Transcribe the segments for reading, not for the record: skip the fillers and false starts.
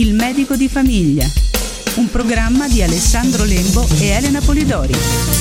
Il medico di famiglia, un programma di Alessandro Lembo e Elena Polidori.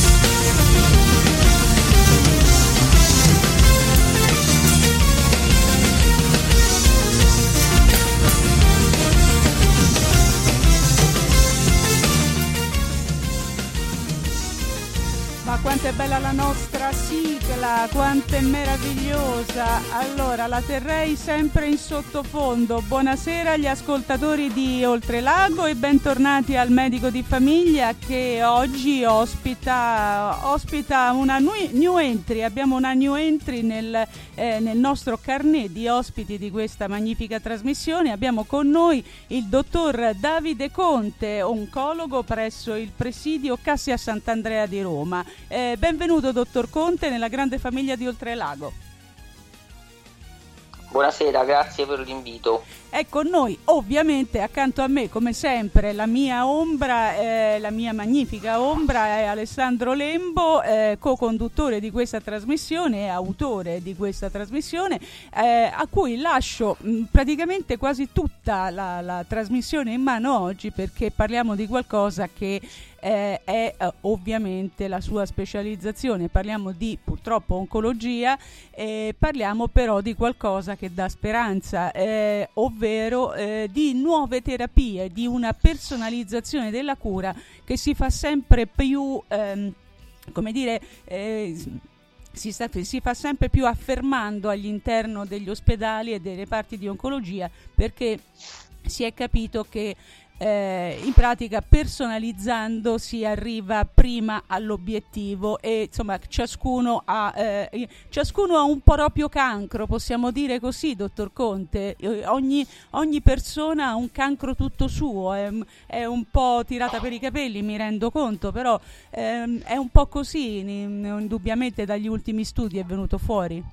Quanto è bella la nostra sigla, quanto è meravigliosa. Allora, la terrei sempre in sottofondo. Buonasera agli ascoltatori di Oltrelago e bentornati al medico di famiglia che oggi ospita una new entry. Abbiamo una new entry nel nostro carnet di ospiti di questa magnifica trasmissione. Abbiamo con noi il dottor Davide Conte, oncologo presso il presidio Cassia Sant'Andrea di Roma. Benvenuto dottor Conte nella grande famiglia di Oltrelago. Buonasera, grazie per l'invito. Ecco, noi ovviamente accanto a me come sempre la mia ombra, la mia magnifica ombra è Alessandro Lembo, co-conduttore di questa trasmissione e autore di questa trasmissione, a cui lascio praticamente quasi tutta la trasmissione in mano oggi, perché parliamo di qualcosa che è ovviamente la sua specializzazione. Parliamo di purtroppo oncologia, parliamo però di qualcosa che dà speranza, ovvero di nuove terapie, di una personalizzazione della cura che si fa sempre più, si fa sempre più affermando all'interno degli ospedali e dei reparti di oncologia, perché si è capito che in pratica personalizzando si arriva prima all'obiettivo e insomma ciascuno ha un proprio cancro, possiamo dire così, dottor Conte. Ogni persona ha un cancro tutto suo, è un po' tirata per i capelli, mi rendo conto, però è un po' così, indubbiamente dagli ultimi studi è venuto fuori.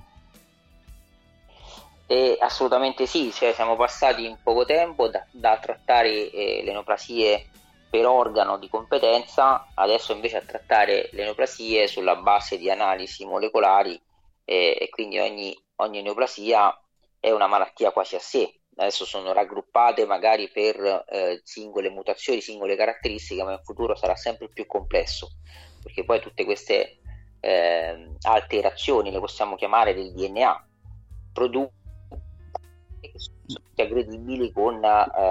Assolutamente sì, cioè siamo passati in poco tempo da trattare le neoplasie per organo di competenza, adesso invece a trattare le neoplasie sulla base di analisi molecolari, e quindi ogni neoplasia è una malattia quasi a sé. Adesso sono raggruppate magari per singole mutazioni, singole caratteristiche, ma in futuro sarà sempre più complesso, perché poi tutte queste alterazioni, le possiamo chiamare, del DNA, producono che sono aggredibili con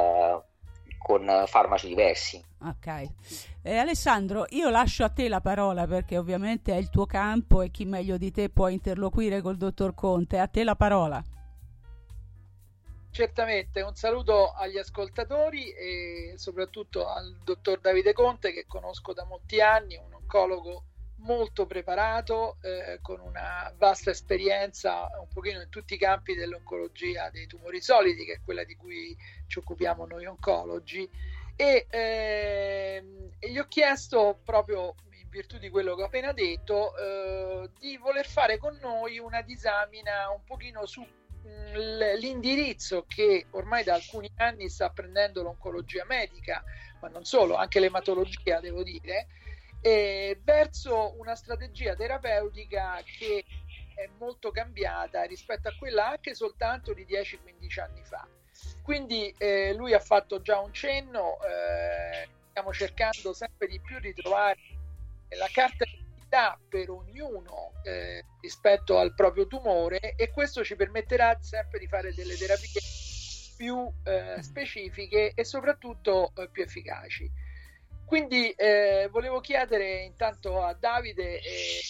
farmaci diversi. Ok, Alessandro, io lascio a te la parola perché ovviamente è il tuo campo e chi meglio di te può interloquire col dottor Conte. A te la parola. Certamente, un saluto agli ascoltatori e soprattutto al dottor Davide Conte, che conosco da molti anni, un oncologo molto preparato, con una vasta esperienza un pochino in tutti i campi dell'oncologia dei tumori solidi, che è quella di cui ci occupiamo noi oncologi, e gli ho chiesto, proprio in virtù di quello che ho appena detto, di voler fare con noi una disamina un pochino su l'indirizzo che ormai da alcuni anni sta prendendo l'oncologia medica, ma non solo, anche l'ematologia, devo dire, verso una strategia terapeutica che è molto cambiata rispetto a quella anche soltanto di 10-15 anni fa. Quindi lui ha fatto già un cenno, stiamo cercando sempre di più di trovare la carta d'identità per ognuno rispetto al proprio tumore, e questo ci permetterà sempre di fare delle terapie più specifiche e soprattutto più efficaci. Quindi volevo chiedere intanto a Davide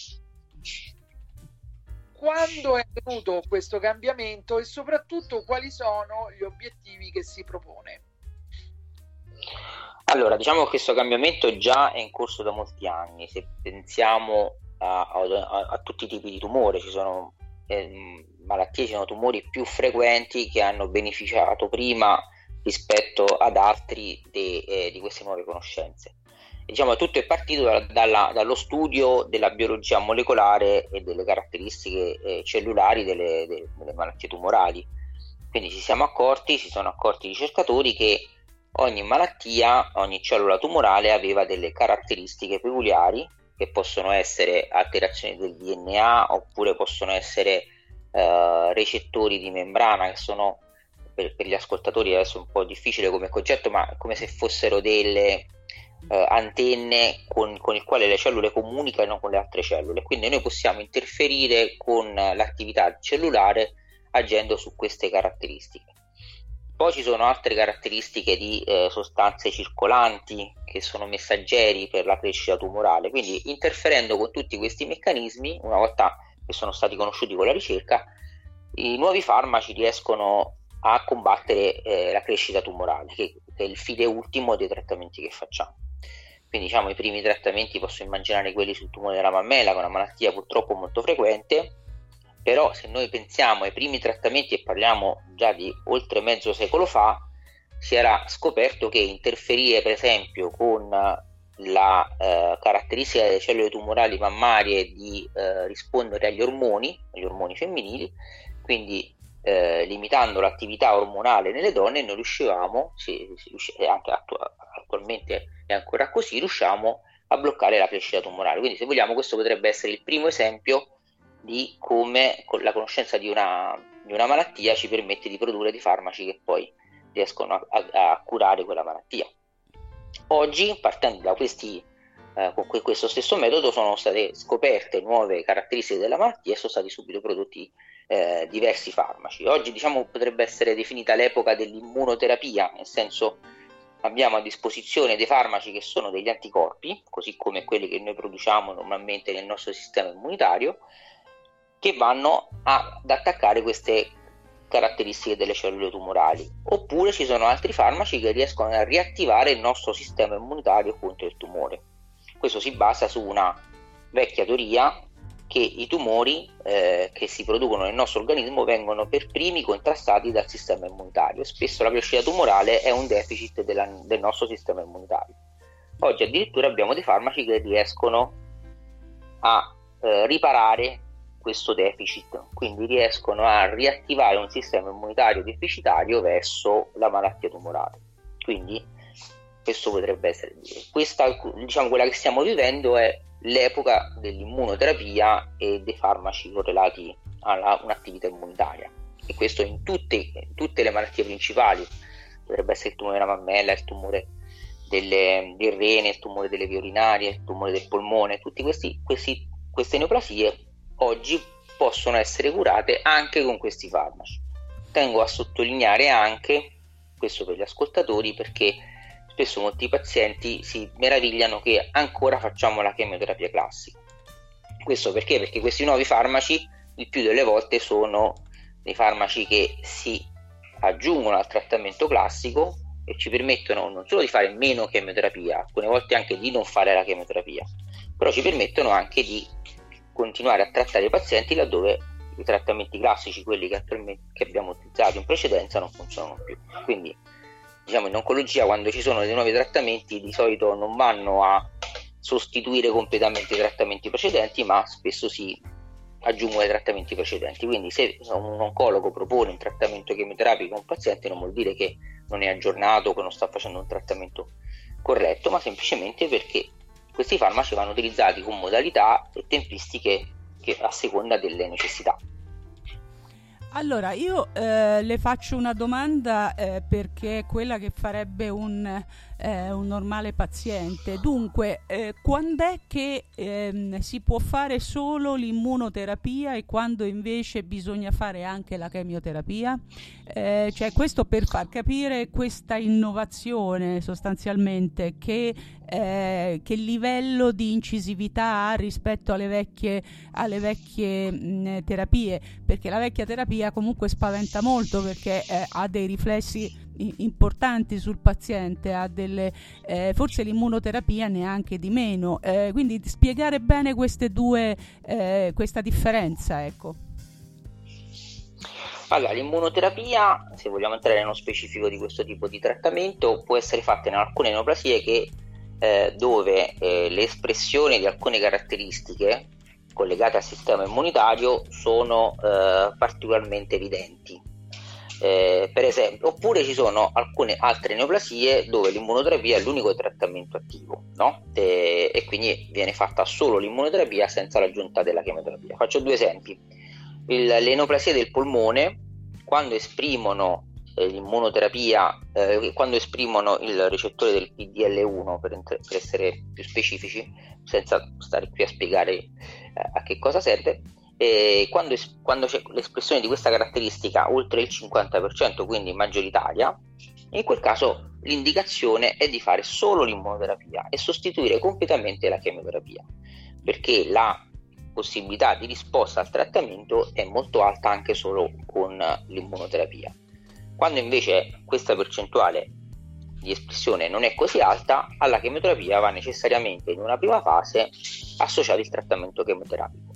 quando è avvenuto questo cambiamento e soprattutto quali sono gli obiettivi che si propone. Allora, diciamo che questo cambiamento già è in corso da molti anni. Se pensiamo a tutti i tipi di tumore, ci sono malattie, ci sono tumori più frequenti che hanno beneficiato prima rispetto ad altri di queste nuove conoscenze. Diciamo, tutto è partito dallo studio della biologia molecolare e delle caratteristiche cellulari delle malattie tumorali. Quindi si sono accorti i ricercatori che ogni malattia, ogni cellula tumorale aveva delle caratteristiche peculiari, che possono essere alterazioni del DNA oppure possono essere recettori di membrana, che sono per gli ascoltatori adesso è un po' difficile come concetto, ma è come se fossero delle antenne con il quale le cellule comunicano con le altre cellule, quindi noi possiamo interferire con l'attività cellulare agendo su queste caratteristiche. Poi ci sono altre caratteristiche di sostanze circolanti che sono messaggeri per la crescita tumorale, quindi interferendo con tutti questi meccanismi, una volta che sono stati conosciuti con la ricerca, i nuovi farmaci riescono a combattere la crescita tumorale, che è il fine ultimo dei trattamenti che facciamo. Quindi diciamo i primi trattamenti posso immaginare quelli sul tumore della mammella, che è una malattia purtroppo molto frequente, però se noi pensiamo ai primi trattamenti, e parliamo già di oltre mezzo secolo fa, si era scoperto che interferire per esempio con la caratteristica delle cellule tumorali mammarie di rispondere agli ormoni femminili, quindi limitando l'attività ormonale nelle donne, noi riuscivamo, e anche attualmente è ancora così, riusciamo a bloccare la crescita tumorale. Quindi se vogliamo questo potrebbe essere il primo esempio di come con la conoscenza di una malattia ci permette di produrre dei farmaci che poi riescono a curare quella malattia. Oggi, partendo da con questo stesso metodo, sono state scoperte nuove caratteristiche della malattia e sono stati subito prodotti diversi farmaci. Oggi potrebbe essere definita l'epoca dell'immunoterapia, nel senso abbiamo a disposizione dei farmaci che sono degli anticorpi, così come quelli che noi produciamo normalmente nel nostro sistema immunitario, che vanno ad attaccare queste caratteristiche delle cellule tumorali. Oppure ci sono altri farmaci che riescono a riattivare il nostro sistema immunitario contro il tumore. Questo si basa su una vecchia teoria che i tumori che si producono nel nostro organismo vengono per primi contrastati dal sistema immunitario. Spesso la crescita tumorale è un deficit del nostro sistema immunitario. Oggi addirittura abbiamo dei farmaci che riescono a riparare questo deficit, quindi riescono a riattivare un sistema immunitario deficitario verso la malattia tumorale. Quindi questo potrebbe essere quella che stiamo vivendo è l'epoca dell'immunoterapia e dei farmaci correlati a un'attività immunitaria, e questo in tutte le malattie principali. Potrebbe essere il tumore della mammella, il tumore del rene, il tumore delle vie urinarie, il tumore del polmone. Tutte queste neoplasie oggi possono essere curate anche con questi farmaci. Tengo a sottolineare anche questo per gli ascoltatori, perché spesso molti pazienti si meravigliano che ancora facciamo la chemioterapia classica. Questo perché? Perché questi nuovi farmaci il più delle volte sono dei farmaci che si aggiungono al trattamento classico e ci permettono non solo di fare meno chemioterapia, alcune volte anche di non fare la chemioterapia, però ci permettono anche di continuare a trattare i pazienti laddove i trattamenti classici, quelli che abbiamo utilizzato in precedenza, non funzionano più. Quindi in oncologia, quando ci sono dei nuovi trattamenti, di solito non vanno a sostituire completamente i trattamenti precedenti, ma spesso si aggiungono ai trattamenti precedenti. Quindi se un oncologo propone un trattamento chemioterapico a un paziente, non vuol dire che non è aggiornato, che non sta facendo un trattamento corretto, ma semplicemente perché questi farmaci vanno utilizzati con modalità e tempistiche che a seconda delle necessità. Allora, io le faccio una domanda perché è quella che farebbe un normale paziente. Dunque, quando è che si può fare solo l'immunoterapia e quando invece bisogna fare anche la chemioterapia? Cioè, questo per far capire questa innovazione sostanzialmente che livello di incisività ha rispetto alle vecchie terapie, perché la vecchia terapia comunque spaventa molto, perché ha dei riflessi importanti sul paziente, ha forse l'immunoterapia neanche di meno, quindi spiegare bene questa differenza, ecco. Allora, l'immunoterapia, se vogliamo entrare nello specifico di questo tipo di trattamento, può essere fatta in alcune neoplasie dove le espressioni di alcune caratteristiche collegate al sistema immunitario sono particolarmente evidenti. Per esempio, oppure ci sono alcune altre neoplasie dove l'immunoterapia è l'unico trattamento attivo, no? E quindi viene fatta solo l'immunoterapia senza l'aggiunta della chemioterapia. Faccio due esempi. Le neoplasie del polmone, quando esprimono l'immunoterapia, quando esprimono il recettore del PDL1, per essere più specifici, senza stare qui a spiegare a che cosa serve, quando c'è l'espressione di questa caratteristica oltre il 50%, quindi maggioritaria, in quel caso l'indicazione è di fare solo l'immunoterapia e sostituire completamente la chemioterapia, perché la possibilità di risposta al trattamento è molto alta anche solo con l'immunoterapia. Quando invece questa percentuale di espressione non è così alta, alla chemioterapia va necessariamente in una prima fase associato il trattamento chemioterapico.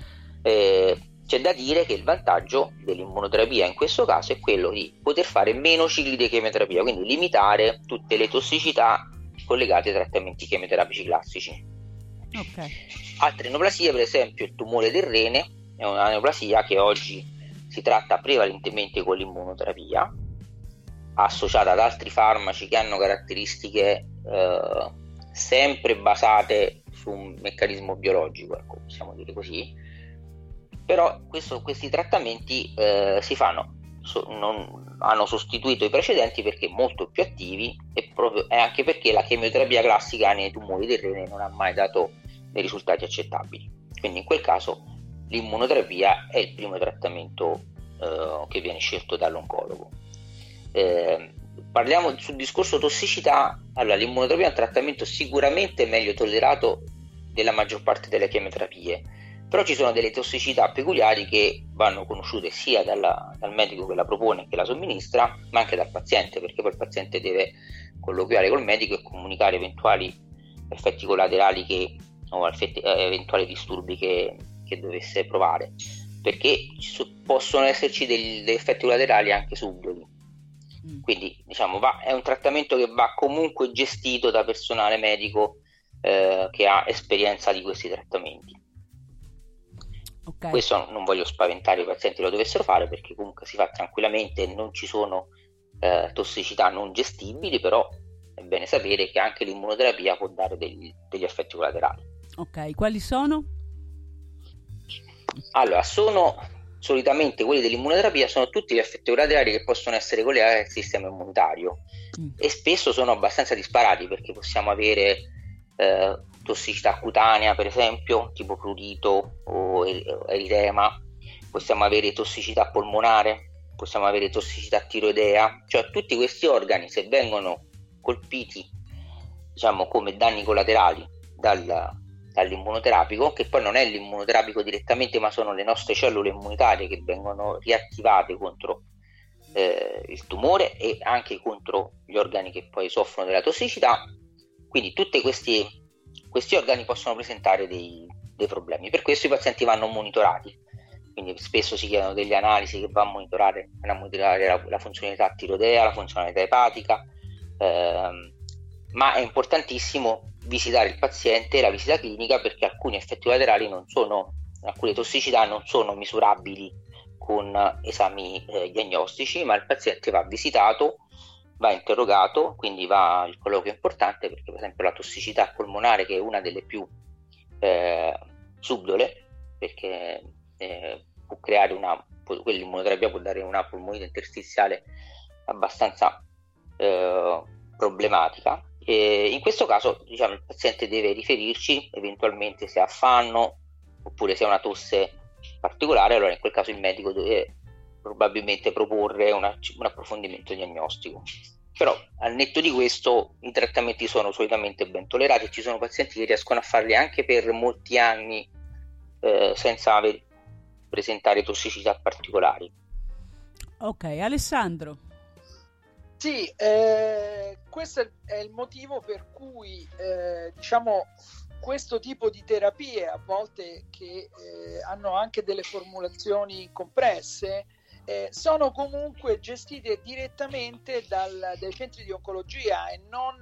C'è da dire che il vantaggio dell'immunoterapia in questo caso è quello di poter fare meno cicli di chemioterapia, quindi limitare tutte le tossicità collegate ai trattamenti chemioterapici classici. Okay. Altre neoplasie, per esempio il tumore del rene, è una neoplasia che oggi si tratta prevalentemente con l'immunoterapia, associata ad altri farmaci che hanno caratteristiche sempre basate su un meccanismo biologico, ecco, possiamo dire così. Però questi trattamenti si fanno, hanno sostituito i precedenti perché molto più attivi e anche perché la chemioterapia classica nei tumori del rene non ha mai dato dei risultati accettabili. Quindi in quel caso l'immunoterapia è il primo trattamento che viene scelto dall'oncologo. Parliamo sul discorso tossicità. Allora, l'immunoterapia è un trattamento sicuramente meglio tollerato della maggior parte delle chemioterapie, però ci sono delle tossicità peculiari che vanno conosciute sia dal medico che la propone e che la somministra, ma anche dal paziente, perché poi il paziente deve colloquiare col medico e comunicare eventuali effetti collaterali o eventuali disturbi che dovesse provare, perché possono esserci degli effetti collaterali anche subdoli. Quindi diciamo è un trattamento che va comunque gestito da personale medico che ha esperienza di questi trattamenti. Okay. Questo non voglio spaventare i pazienti che lo dovessero fare, perché comunque si fa tranquillamente, non ci sono tossicità non gestibili, però è bene sapere che anche l'immunoterapia può dare degli effetti collaterali. Ok, quali sono? Allora, solitamente quelli dell'immunoterapia sono tutti gli effetti collaterali che possono essere collegati al sistema immunitario e spesso sono abbastanza disparati, perché possiamo avere tossicità cutanea, per esempio, tipo prurito o eritema, possiamo avere tossicità polmonare, possiamo avere tossicità tiroidea, cioè tutti questi organi, se vengono colpiti, diciamo, come danni collaterali dall'immunoterapico, che poi non è l'immunoterapico direttamente, ma sono le nostre cellule immunitarie che vengono riattivate contro il tumore e anche contro gli organi che poi soffrono della tossicità. Quindi tutti questi organi possono presentare dei problemi. Per questo i pazienti vanno monitorati, quindi spesso si chiedono delle analisi che vanno a monitorare la funzionalità tiroidea, la funzionalità epatica, ma è importantissimo visitare il paziente, la visita clinica, perché alcuni effetti collaterali alcune tossicità non sono misurabili con esami diagnostici, ma il paziente va visitato, va interrogato, quindi il colloquio è importante, perché per esempio la tossicità polmonare, che è una delle più subdole, perché può creare quell'immunoterapia può dare una polmonite interstiziale abbastanza problematica, e in questo caso, diciamo, il paziente deve riferirci eventualmente se ha affanno oppure se ha una tosse particolare. Allora in quel caso il medico deve probabilmente proporre un approfondimento diagnostico. Però al netto di questo i trattamenti sono solitamente ben tollerati e ci sono pazienti che riescono a farli anche per molti anni senza presentare tossicità particolari. Ok, Alessandro. Sì, questo è il motivo per cui diciamo questo tipo di terapie, a volte che hanno anche delle formulazioni compresse, sono comunque gestite direttamente dai centri di oncologia e non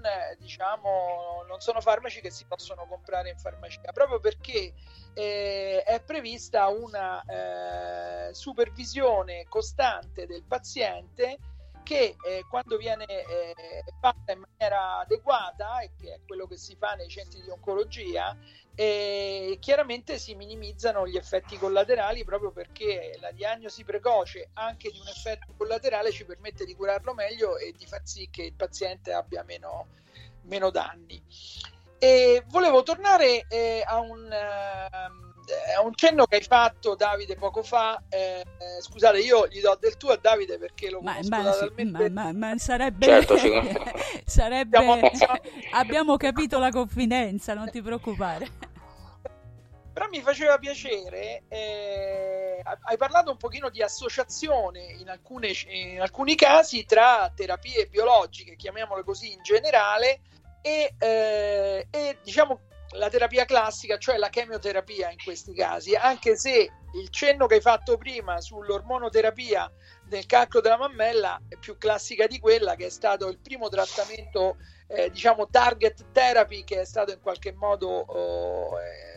sono farmaci che si possono comprare in farmacia, proprio perché è prevista una supervisione costante del paziente che quando viene fatta in maniera adeguata, e che è quello che si fa nei centri di oncologia, chiaramente si minimizzano gli effetti collaterali, proprio perché la diagnosi precoce anche di un effetto collaterale ci permette di curarlo meglio e di far sì che il paziente abbia meno danni. E volevo tornare a un cenno che hai fatto, Davide, poco fa. Scusate, io gli do del tuo a Davide perché lo conosco talmente... ma sarebbe, certo, sarebbe abbiamo capito la confidenza, non ti preoccupare. Però mi faceva piacere, hai parlato un pochino di associazione in alcuni casi tra terapie biologiche, chiamiamole così in generale, e diciamo la terapia classica, cioè la chemioterapia in questi casi, anche se il cenno che hai fatto prima sull'ormonoterapia del cancro della mammella è più classica di quella, che è stato il primo trattamento, diciamo target therapy, che è stato in qualche modo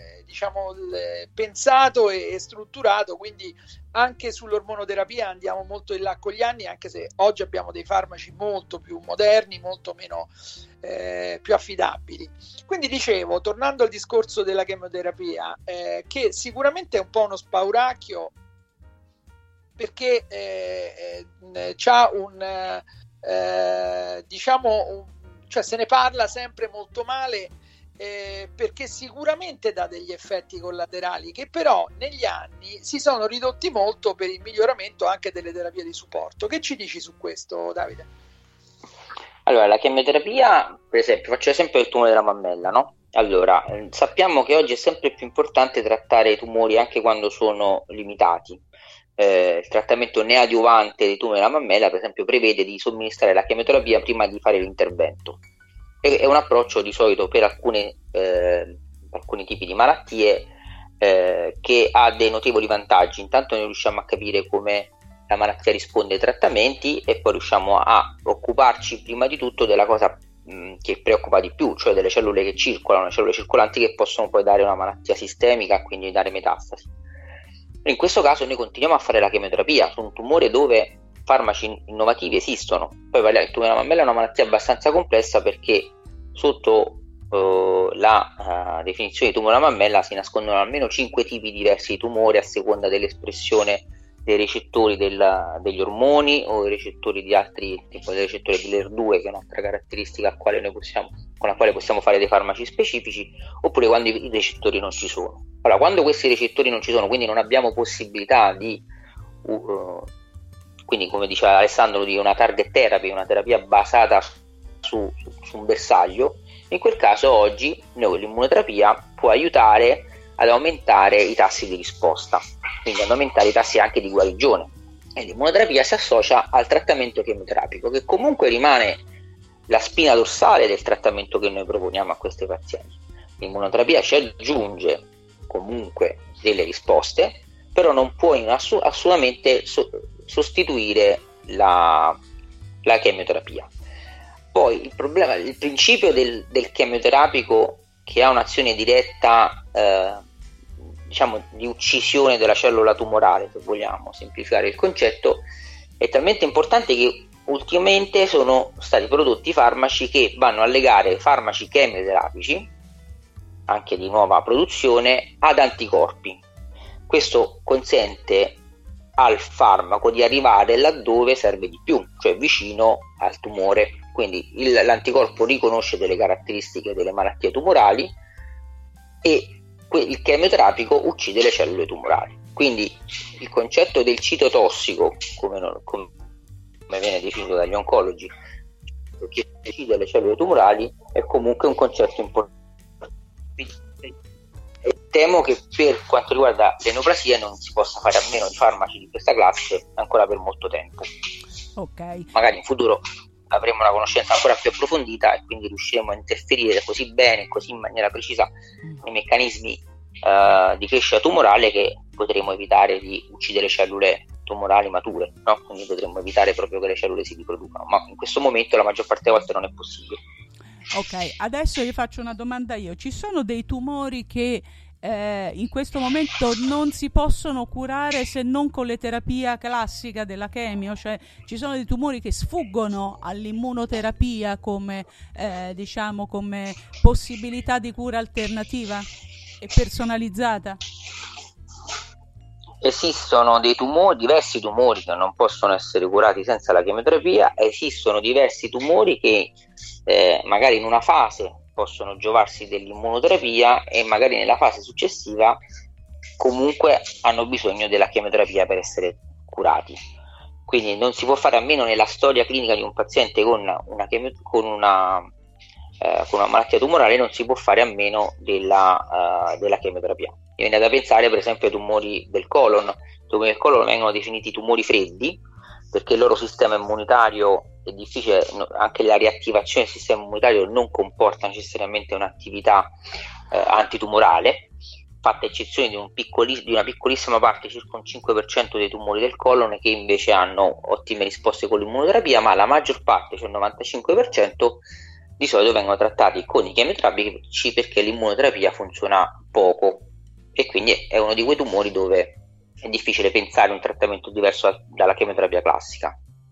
pensato e strutturato. Quindi anche sull'ormonoterapia andiamo molto in là con gli anni, anche se oggi abbiamo dei farmaci molto più moderni, molto meno più affidabili. Quindi dicevo, tornando al discorso della chemioterapia, che sicuramente è un po' uno spauracchio, perché c'ha cioè se ne parla sempre molto male, perché sicuramente dà degli effetti collaterali che però negli anni si sono ridotti molto per il miglioramento anche delle terapie di supporto. Che ci dici su questo, Davide? Allora, la chemioterapia, per esempio, faccio l'esempio del tumore della mammella, no? Allora, sappiamo che oggi è sempre più importante trattare i tumori anche quando sono limitati. Il trattamento neoadiuvante dei tumori della mammella, per esempio, prevede di somministrare la chemioterapia prima di fare l'intervento. È un approccio di solito per alcuni tipi di malattie che ha dei notevoli vantaggi. Intanto noi riusciamo a capire come la malattia risponde ai trattamenti e poi riusciamo a occuparci prima di tutto della cosa che preoccupa di più, cioè delle cellule che circolano, le cellule circolanti che possono poi dare una malattia sistemica, quindi dare metastasi. In questo caso noi continuiamo a fare la chemioterapia su un tumore dove farmaci innovativi esistono. Poi il tumore della mammella è una malattia abbastanza complessa, perché sotto la definizione di tumore della mammella si nascondono almeno 5 tipi diversi di tumore a seconda dell'espressione dei recettori degli ormoni o i recettori di altri, tipo dei recettori dell'ER2, che è un'altra caratteristica con la quale possiamo fare dei farmaci specifici, oppure quando i recettori non ci sono. Allora, quando questi recettori non ci sono, quindi non abbiamo possibilità di quindi, come diceva Alessandro, di una target therapy, una terapia basata su un bersaglio, in quel caso oggi l'immunoterapia può aiutare ad aumentare i tassi di risposta, quindi ad aumentare i tassi anche di guarigione, e l'immunoterapia si associa al trattamento chemioterapico, che comunque rimane la spina dorsale del trattamento che noi proponiamo a questi pazienti. L'immunoterapia ci aggiunge comunque delle risposte, però non può assolutamente sostituire la chemioterapia. Poi il principio del chemioterapico, che ha un'azione diretta di uccisione della cellula tumorale, se vogliamo semplificare il concetto, è talmente importante che ultimamente sono stati prodotti farmaci che vanno a legare farmaci chemioterapici, anche di nuova produzione, ad anticorpi. Questo consente al farmaco di arrivare laddove serve di più, cioè vicino al tumore. Quindi l'anticorpo riconosce delle caratteristiche delle malattie tumorali e il chemioterapico uccide le cellule tumorali. Quindi il concetto del citotossico, come viene definito dagli oncologi, che uccide le cellule tumorali, è comunque un concetto importante. E temo che per quanto riguarda le neoplasie non si possa fare a meno di farmaci di questa classe ancora per molto tempo. Ok. Magari in futuro avremo una conoscenza ancora più approfondita e quindi riusciremo a interferire così bene, così in maniera precisa nei meccanismi di crescita tumorale, che potremo evitare di uccidere cellule tumorali mature, no? Quindi potremmo evitare proprio che le cellule si riproducano, ma in questo momento la maggior parte delle volte non è possibile. Ok, adesso vi faccio una domanda io. Ci sono dei tumori che in questo momento non si possono curare se non con le terapia classica della chemio, cioè ci sono dei tumori che sfuggono all'immunoterapia come diciamo come possibilità di cura alternativa e personalizzata. Esistono dei tumori, diversi tumori che non possono essere curati senza la chemioterapia, esistono diversi tumori che magari in una fase possono giovarsi dell'immunoterapia e magari nella fase successiva comunque hanno bisogno della chemioterapia per essere curati. Quindi non si può fare a meno nella storia clinica di un paziente con una malattia tumorale, non si può fare a meno della chemioterapia. Mi viene da pensare per esempio ai tumori del colon. I tumori del colon vengono definiti tumori freddi perché il loro sistema immunitario è difficile, anche la riattivazione del sistema immunitario non comporta necessariamente un'attività antitumorale, fatta eccezione di una piccolissima parte, circa un 5% dei tumori del colon che invece hanno ottime risposte con l'immunoterapia, ma la maggior parte, cioè il 95%, di solito vengono trattati con i chemioterapici perché l'immunoterapia funziona poco e quindi è uno di quei tumori dove è difficile pensare un trattamento diverso dalla chemioterapia classica.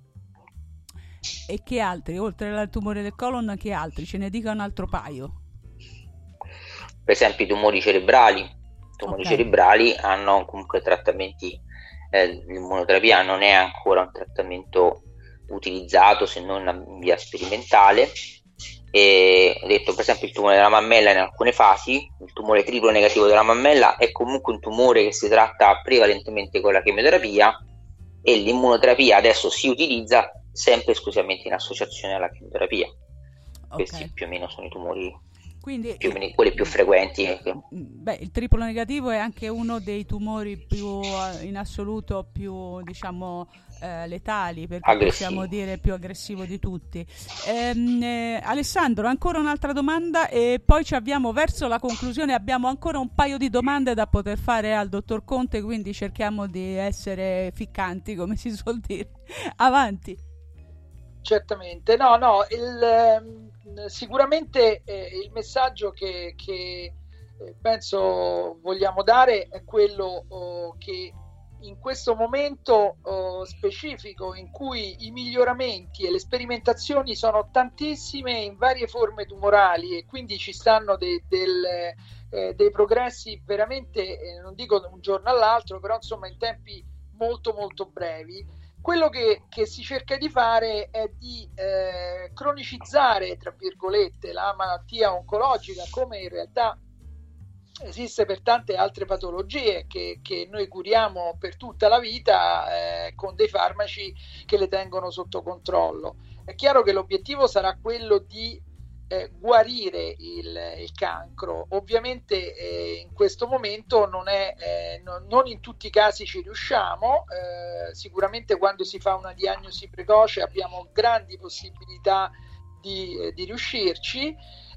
E che altri, oltre al tumore del colon, che altri? Ce ne dica un altro paio. Per esempio i tumori cerebrali. I tumori cerebrali hanno comunque trattamenti, l'immunoterapia non è ancora un trattamento utilizzato se non in via sperimentale. E ho detto per esempio il tumore della mammella in alcune fasi, il tumore triplo negativo della mammella è comunque un tumore che si tratta prevalentemente con la chemioterapia e l'immunoterapia adesso si utilizza sempre esclusivamente in associazione alla chemioterapia. Questi più o meno sono i tumori, quindi quelli più frequenti. Il triplo negativo è anche uno dei tumori più in assoluto più diciamo letali, perché possiamo dire più aggressivo di tutti. Alessandro, ancora un'altra domanda e poi ci avviamo verso la conclusione. Abbiamo ancora un paio di domande da poter fare al dottor Conte, quindi cerchiamo di essere ficcanti, come si suol dire. Avanti. Certamente, sicuramente il messaggio che penso vogliamo dare è quello che in questo momento specifico in cui i miglioramenti e le sperimentazioni sono tantissime in varie forme tumorali e quindi ci stanno dei progressi veramente, non dico da un giorno all'altro, però insomma in tempi molto molto brevi. Quello che si cerca di fare è di cronicizzare, tra virgolette, la malattia oncologica, come in realtà esiste per tante altre patologie che noi curiamo per tutta la vita con dei farmaci che le tengono sotto controllo. È chiaro che l'obiettivo sarà quello di guarire il cancro. Ovviamente in questo momento non in tutti i casi ci riusciamo, sicuramente quando si fa una diagnosi precoce abbiamo grandi possibilità di riuscirci,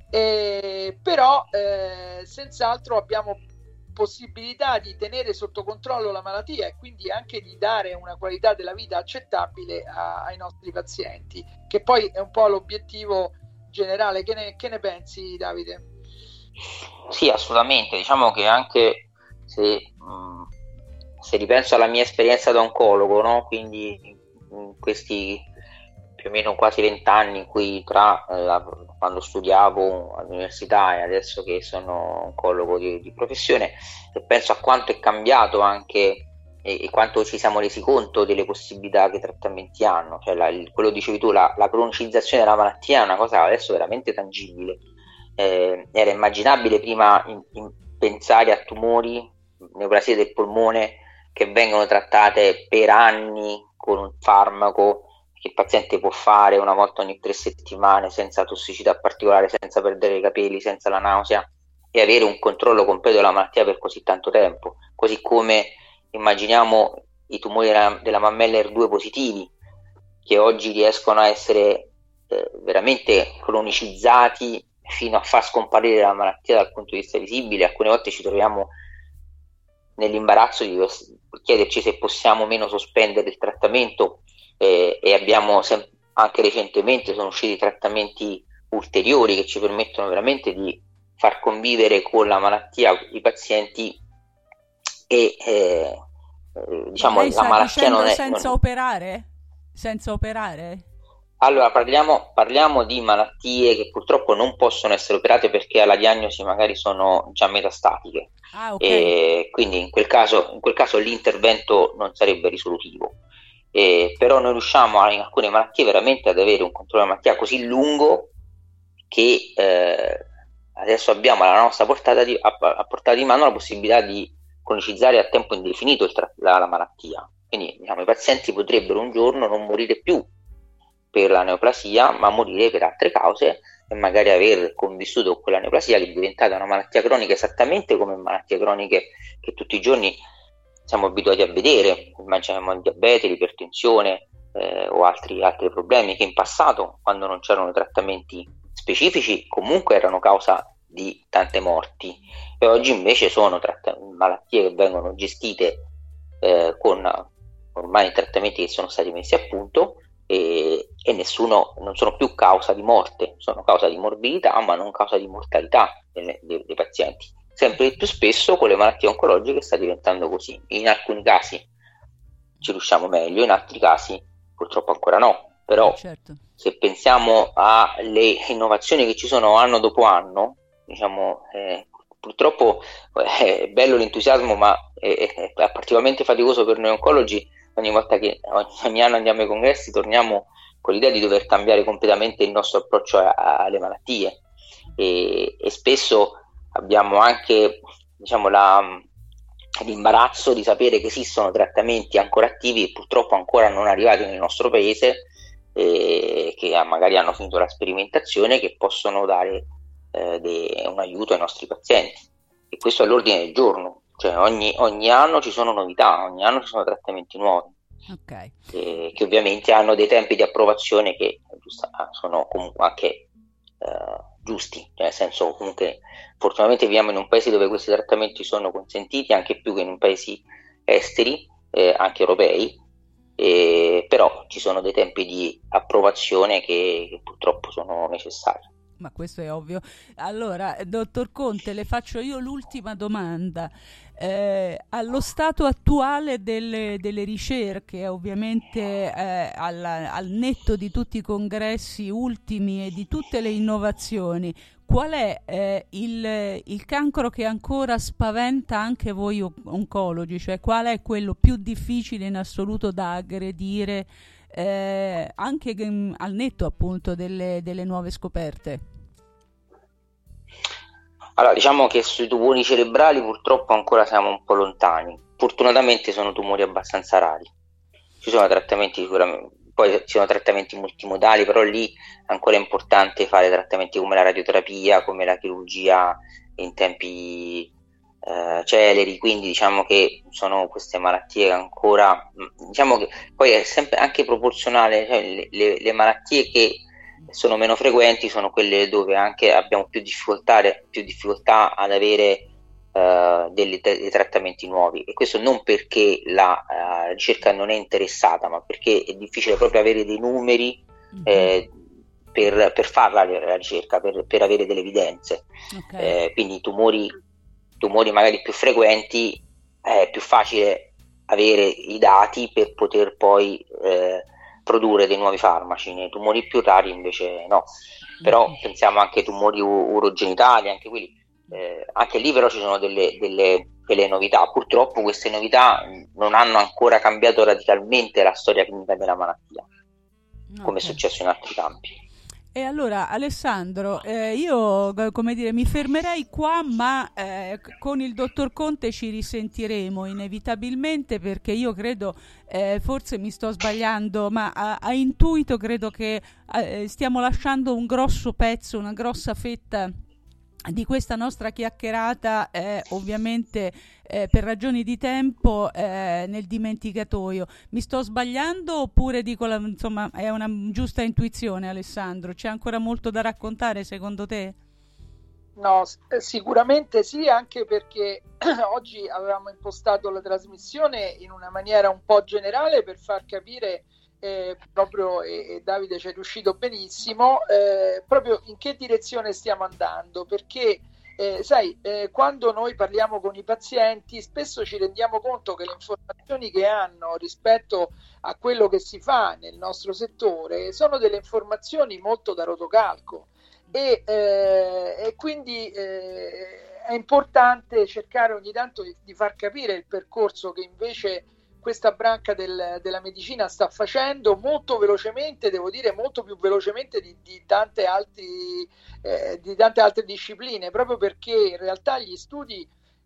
però senz'altro abbiamo possibilità di tenere sotto controllo la malattia e quindi anche di dare una qualità della vita accettabile ai nostri pazienti, che poi è un po' l'obiettivo generale. Che ne pensi, Davide? Sì, assolutamente. Diciamo che anche se ripenso alla mia esperienza da oncologo, no? Quindi in questi più o meno quasi 20 anni in cui tra quando studiavo all'università e adesso che sono oncologo di professione, e penso a quanto è cambiato anche e quanto ci siamo resi conto delle possibilità che i trattamenti hanno, cioè quello dicevi tu, la cronicizzazione della malattia è una cosa adesso veramente tangibile. Era immaginabile prima pensare a tumori, neoplasie del polmone che vengono trattate per anni con un farmaco che il paziente può fare una volta ogni 3 settimane senza tossicità particolare, senza perdere i capelli, senza la nausea e avere un controllo completo della malattia per così tanto tempo. Così come immaginiamo i tumori della mammella HER2 positivi che oggi riescono a essere veramente cronicizzati fino a far scomparire la malattia dal punto di vista visibile. Alcune volte ci troviamo nell'imbarazzo di chiederci se possiamo o meno sospendere il trattamento e abbiamo anche recentemente sono usciti trattamenti ulteriori che ci permettono veramente di far convivere con la malattia i pazienti e diciamo lei la malattia non è senza operare? Senza operare? Allora parliamo di malattie che purtroppo non possono essere operate perché alla diagnosi magari sono già metastatiche. Okay. E quindi in quel caso l'intervento non sarebbe risolutivo. Però noi riusciamo in alcune malattie veramente ad avere un controllo della malattia così lungo che adesso abbiamo alla nostra portata di mano la possibilità di cronicizzare a tempo indefinito la malattia. Quindi diciamo, i pazienti potrebbero un giorno non morire più per la neoplasia, ma morire per altre cause e magari aver convissuto con quella neoplasia che è diventata una malattia cronica esattamente come malattie croniche che tutti i giorni siamo abituati a vedere. Immaginiamo il diabete, l'ipertensione o altri problemi che in passato, quando non c'erano trattamenti specifici, comunque erano causa di tante morti, e oggi invece sono malattie che vengono gestite con ormai trattamenti che sono stati messi a punto e non sono più causa di morte, sono causa di morbidità ma non causa di mortalità dei pazienti. Sempre più spesso con le malattie oncologiche sta diventando così. In alcuni casi ci riusciamo meglio, in altri casi purtroppo ancora no, però certo. Se pensiamo alle innovazioni che ci sono anno dopo anno, diciamo, purtroppo è bello l'entusiasmo, ma è particolarmente faticoso per noi oncologi. Ogni volta che ogni anno andiamo ai congressi torniamo con l'idea di dover cambiare completamente il nostro approccio alle malattie e spesso abbiamo anche, diciamo, l'imbarazzo di sapere che esistono trattamenti ancora attivi e purtroppo ancora non arrivati nel nostro paese, che magari hanno finito la sperimentazione, che possono dare un aiuto ai nostri pazienti, e questo è all'ordine del giorno. Cioè ogni anno ci sono novità, ogni anno ci sono trattamenti nuovi, okay. Che ovviamente hanno dei tempi di approvazione che sono comunque anche giusti, nel senso, comunque fortunatamente viviamo in un paese dove questi trattamenti sono consentiti anche più che in paesi esteri, anche europei, però ci sono dei tempi di approvazione che purtroppo sono necessari. Ma questo è ovvio. Allora, dottor Conte, le faccio io l'ultima domanda. Allo stato attuale delle ricerche, ovviamente al netto di tutti i congressi ultimi e di tutte le innovazioni, qual è il cancro che ancora spaventa anche voi oncologi? Cioè, qual è quello più difficile in assoluto da aggredire? Anche al netto appunto delle nuove scoperte? Allora, diciamo che sui tumori cerebrali purtroppo ancora siamo un po' lontani. Fortunatamente sono tumori abbastanza rari. Ci sono trattamenti sicuramente, poi ci sono trattamenti multimodali, però lì è ancora importante fare trattamenti come la radioterapia, come la chirurgia in tempi celeri, quindi diciamo che sono queste malattie che ancora, diciamo che poi è sempre anche proporzionale, cioè le malattie che sono meno frequenti sono quelle dove anche abbiamo più difficoltà ad avere dei trattamenti nuovi, e questo non perché la ricerca non è interessata, ma perché è difficile proprio avere dei numeri per farla la ricerca, per avere delle evidenze. Okay. Quindi tumori magari più frequenti è più facile avere i dati per poter poi produrre dei nuovi farmaci. Nei tumori più rari invece no. Però pensiamo anche ai tumori urogenitali, anche quelli, anche lì però ci sono delle novità. Purtroppo queste novità non hanno ancora cambiato radicalmente la storia clinica della malattia, come è successo in altri campi. E allora Alessandro, io mi fermerei qua, ma con il dottor Conte ci risentiremo inevitabilmente, perché io credo, forse mi sto sbagliando, ma a intuito credo che stiamo lasciando un grosso pezzo, una grossa fetta di questa nostra chiacchierata, ovviamente per ragioni di tempo, nel dimenticatoio. Mi sto sbagliando oppure dico insomma è una giusta intuizione, Alessandro? C'è ancora molto da raccontare secondo te? No, sicuramente sì, anche perché oggi avevamo impostato la trasmissione in una maniera un po' generale per far capire proprio, e Davide ci è riuscito benissimo, proprio in che direzione stiamo andando, perché quando noi parliamo con i pazienti spesso ci rendiamo conto che le informazioni che hanno rispetto a quello che si fa nel nostro settore sono delle informazioni molto da rotocalco e quindi è importante cercare ogni tanto di far capire il percorso che invece questa branca della medicina sta facendo molto velocemente, devo dire molto più velocemente di tante altre discipline, proprio perché in realtà gli studi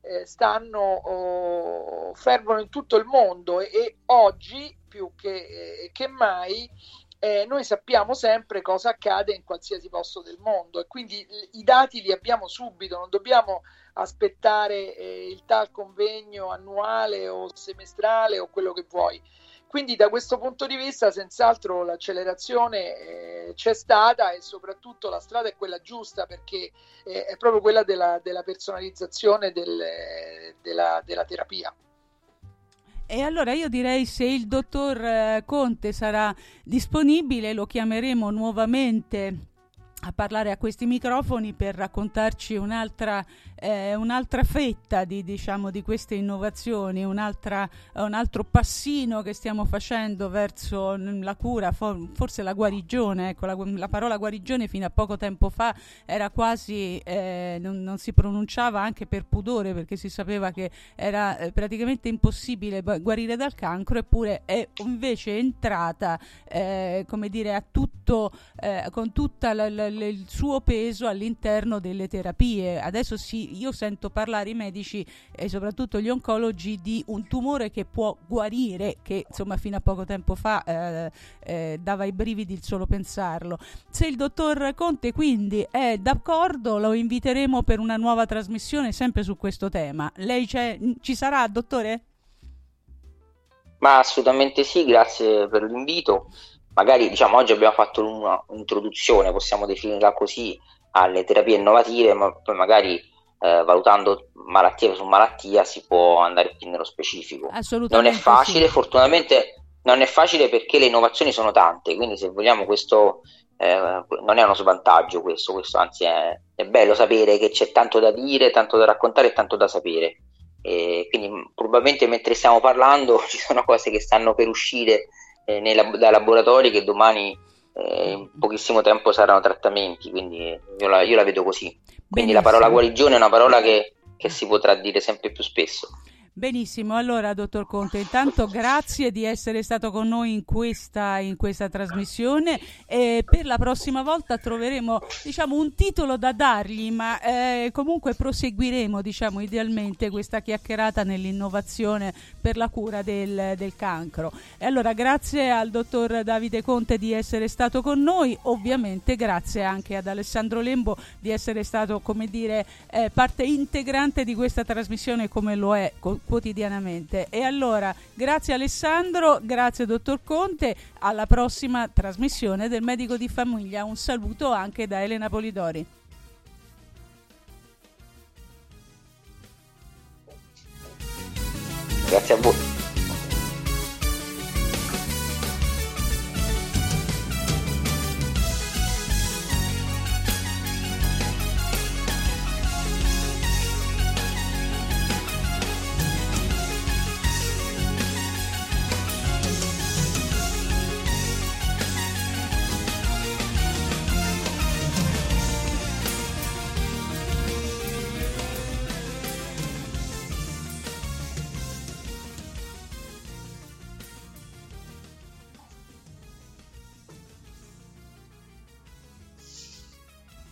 fervono in tutto il mondo e oggi più che mai noi sappiamo sempre cosa accade in qualsiasi posto del mondo e quindi i dati li abbiamo subito, non dobbiamo aspettare il tal convegno annuale o semestrale o quello che vuoi. Quindi da questo punto di vista senz'altro l'accelerazione c'è stata e soprattutto la strada è quella giusta, perché è proprio quella della personalizzazione della terapia. E allora io direi, se il dottor Conte sarà disponibile, lo chiameremo nuovamente a parlare a questi microfoni per raccontarci un'altra fetta di queste innovazioni, un altro passino che stiamo facendo verso la cura, forse la guarigione. Ecco, la parola guarigione fino a poco tempo fa era quasi non si pronunciava, anche per pudore, perché si sapeva che era praticamente impossibile guarire dal cancro, eppure è invece entrata a tutto con tutta il suo peso all'interno delle terapie. Adesso io sento parlare i medici e soprattutto gli oncologi di un tumore che può guarire, che insomma fino a poco tempo fa dava i brividi il solo pensarlo. Se il dottor Conte quindi è d'accordo, lo inviteremo per una nuova trasmissione sempre su questo tema. Lei ci sarà, dottore? Ma assolutamente sì, grazie per l'invito. Magari oggi abbiamo fatto un'introduzione, possiamo definirla così, alle terapie innovative, ma poi magari valutando malattia su malattia si può andare più nello specifico. Assolutamente. Non è facile, sì. Fortunatamente non è facile, perché le innovazioni sono tante, quindi se vogliamo questo non è uno svantaggio, questo anzi è bello sapere che c'è tanto da dire, tanto da raccontare e tanto da sapere. E quindi probabilmente mentre stiamo parlando ci sono cose che stanno per uscire dai laboratori, che domani in pochissimo tempo saranno trattamenti, quindi io la vedo così. Quindi Benissimo. La parola guarigione è una parola che si potrà dire sempre più spesso. Benissimo, allora dottor Conte, intanto grazie di essere stato con noi in questa trasmissione, e per la prossima volta troveremo un titolo da dargli, ma comunque proseguiremo idealmente questa chiacchierata nell'innovazione per la cura del cancro. E allora grazie al dottor Davide Conte di essere stato con noi, ovviamente grazie anche ad Alessandro Lembo di essere stato parte integrante di questa trasmissione, come lo è quotidianamente. E allora grazie Alessandro, grazie dottor Conte, alla prossima trasmissione del Medico di Famiglia. Un saluto anche da Elena Polidori. Grazie a voi.